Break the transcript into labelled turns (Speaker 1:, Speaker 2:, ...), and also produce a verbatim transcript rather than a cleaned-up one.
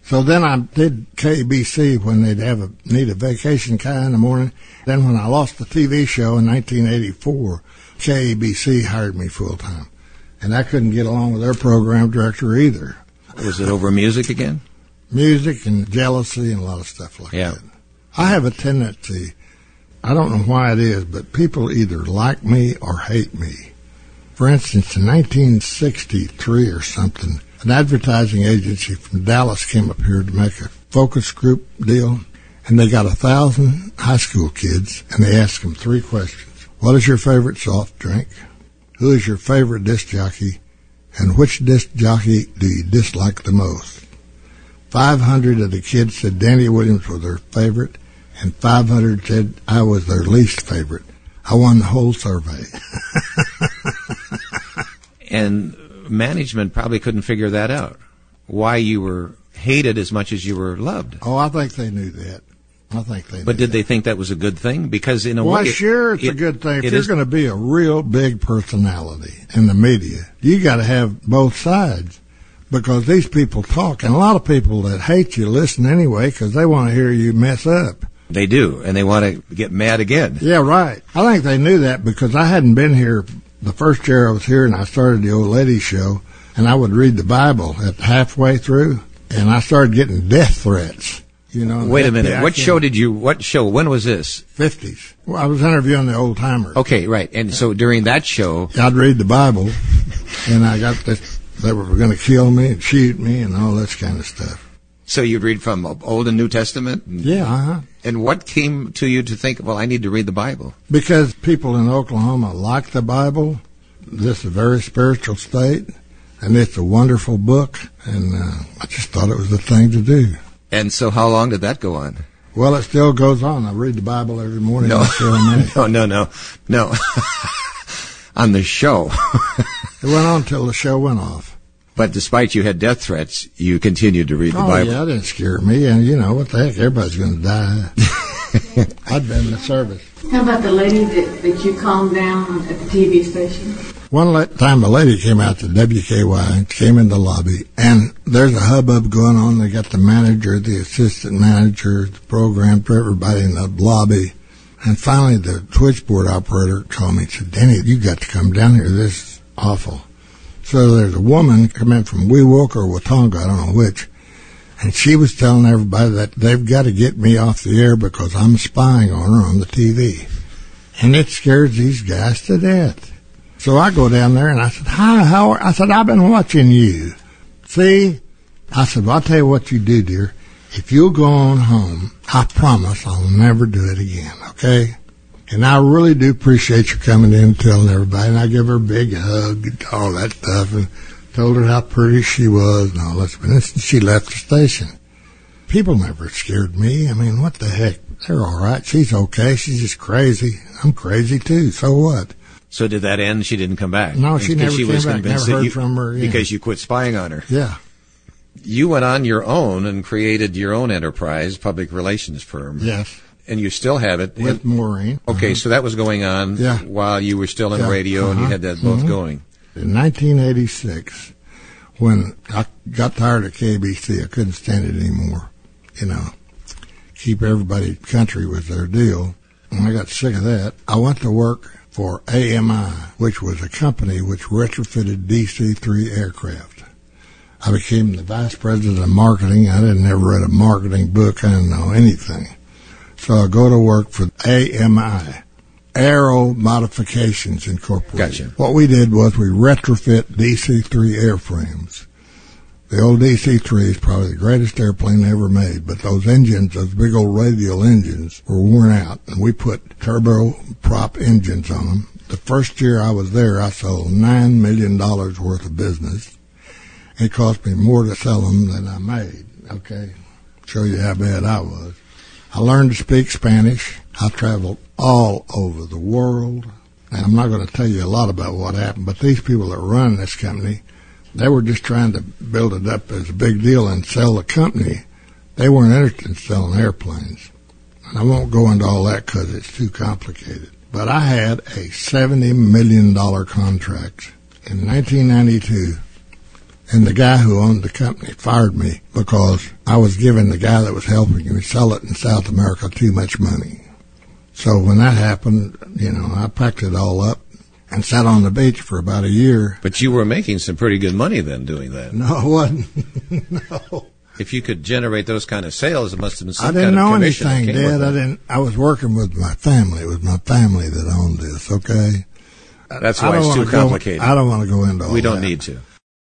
Speaker 1: So then I did K B C when they'd have a need a vacation kind in the morning. Then when I lost the T V show in nineteen eighty-four, K B C hired me full time. And I couldn't get along with their program director either.
Speaker 2: Was it over music again?
Speaker 1: Music and jealousy and a lot of stuff like
Speaker 2: yeah.
Speaker 1: that. I have a tendency, I don't know why it is, but people either like me or hate me. For instance, in nineteen sixty-three or something, an advertising agency from Dallas came up here to make a focus group deal, and they got a thousand high school kids, and they asked them three questions. What is your favorite soft drink? Who is your favorite disc jockey? And which disc jockey do you dislike the most? five hundred of the kids said Danny Williams was their favorite, and five hundred said I was their least favorite. I won the whole survey.
Speaker 2: And management probably couldn't figure that out, why you were hated as much as you were loved.
Speaker 1: Oh, I think they knew that. I think they knew
Speaker 2: But did
Speaker 1: that.
Speaker 2: they think that was a good thing? Because in a
Speaker 1: well,
Speaker 2: way...
Speaker 1: sure, it's
Speaker 2: it,
Speaker 1: a good thing. If
Speaker 2: it
Speaker 1: you're
Speaker 2: is,
Speaker 1: going to be a real big personality in the media, you got to have both sides, because these people talk. And a lot of people that hate you listen anyway because they want to hear you mess up.
Speaker 2: They do, and they want to get mad again.
Speaker 1: Yeah, right. I think they knew that because I hadn't been here the first year I was here, and I started the old lady show, and I would read the Bible at halfway through, and I started getting death threats. You know.
Speaker 2: Wait a minute. What show did you? What show? When was this?
Speaker 1: Fifties. Well, I was interviewing the old timers.
Speaker 2: Okay, right. And so during that show,
Speaker 1: I'd read the Bible, and I got this. They were going to kill me and shoot me and all this kind of stuff.
Speaker 2: So you'd read from Old and New Testament?
Speaker 1: Yeah, uh-huh.
Speaker 2: And what came to you to think, well, I need to read the Bible?
Speaker 1: Because people in Oklahoma like the Bible. This is a very spiritual state, and it's a wonderful book, and uh, I just thought it was the thing to do.
Speaker 2: And so how long did that go on?
Speaker 1: Well, it still goes on. I read the Bible every morning.
Speaker 2: No,
Speaker 1: no,
Speaker 2: no, no, no. On the show.
Speaker 1: It went on until the show went off.
Speaker 2: But despite you had death threats, you continued to read the
Speaker 1: oh,
Speaker 2: Bible.
Speaker 1: Yeah, that didn't scare me. And, you know, what the heck, everybody's going to die. I'd been in the service.
Speaker 3: How about the lady that, that you calmed down at the T V station?
Speaker 1: One la- time a lady came out to W K Y, came in the lobby, and there's a hubbub going on. They got the manager, the assistant manager, the program for everybody in the lobby. And finally, the switchboard operator called me and said, Danny, you got to come down here. This is awful. So there's a woman come in from Wewoka or Watonga, I don't know which, and she was telling everybody that they've got to get me off the air because I'm spying on her on the T V. And it scares these guys to death. So I go down there and I said, hi, how are, I said, I've been watching you. See? I said, well, I'll tell you what you do, dear. If you'll go on home, I promise I'll never do it again, okay? And I really do appreciate you coming in and telling everybody. And I give her a big hug and all that stuff and told her how pretty she was and all that. And she left the station. People never scared me. I mean, what the heck? They're all right. She's okay. She's just crazy. I'm crazy, too. So what?
Speaker 2: So did that end? She didn't come back?
Speaker 1: No, she never
Speaker 2: she
Speaker 1: came
Speaker 2: was
Speaker 1: back. Never heard
Speaker 2: you,
Speaker 1: from her. Yeah.
Speaker 2: Because you quit spying on her.
Speaker 1: Yeah.
Speaker 2: You went on your own and created your own enterprise, public relations firm.
Speaker 1: Yes.
Speaker 2: And you still have it.
Speaker 1: With
Speaker 2: and,
Speaker 1: Maureen.
Speaker 2: Okay,
Speaker 1: uh-huh.
Speaker 2: so that was going on
Speaker 1: yeah.
Speaker 2: while you were still in
Speaker 1: yeah.
Speaker 2: radio,
Speaker 1: uh-huh.
Speaker 2: and you had that both
Speaker 1: mm-hmm.
Speaker 2: going.
Speaker 1: In nineteen eighty-six, when I got tired of K B C, I couldn't stand it anymore. You know, keep everybody country was their deal. And I got sick of that. I went to work for A M I, which was a company which retrofitted D C three aircraft. I became the vice president of marketing. I didn't ever read a marketing book. I didn't know anything. So I go to work for A M I, Aero Modifications Incorporated.
Speaker 2: Gotcha.
Speaker 1: What we did was we retrofit D C three airframes. The old D C three is probably the greatest airplane ever made, but those engines, those big old radial engines, were worn out, and we put turboprop engines on them. The first year I was there, I sold nine million dollars worth of business. It cost me more to sell them than I made, okay? Show you how bad I was. I learned to speak Spanish. I traveled all over the world. And I'm not going to tell you a lot about what happened, but these people that run this company, they were just trying to build it up as a big deal and sell the company. They weren't interested in selling airplanes. And I won't go into all that because it's too complicated. But I had a seventy million dollars contract in nineteen ninety-two And the guy who owned the company fired me because I was giving the guy that was helping me sell it in South America too much money. So when that happened, you know, I packed it all up and sat on the beach for about a year.
Speaker 2: But you were making some pretty good money then doing that.
Speaker 1: No, it wasn't. No.
Speaker 2: If you could generate those kind of sales, it must have been some
Speaker 1: I didn't
Speaker 2: kind of
Speaker 1: know
Speaker 2: commission that
Speaker 1: anything,
Speaker 2: came with
Speaker 1: Dad. I
Speaker 2: it.
Speaker 1: didn't. I was working with my family. It was my family that owned this. Okay.
Speaker 2: That's
Speaker 1: I
Speaker 2: why
Speaker 1: don't
Speaker 2: it's too
Speaker 1: wanna go-
Speaker 2: complicated.
Speaker 1: I don't want to go into all
Speaker 2: We don't
Speaker 1: that.
Speaker 2: need to.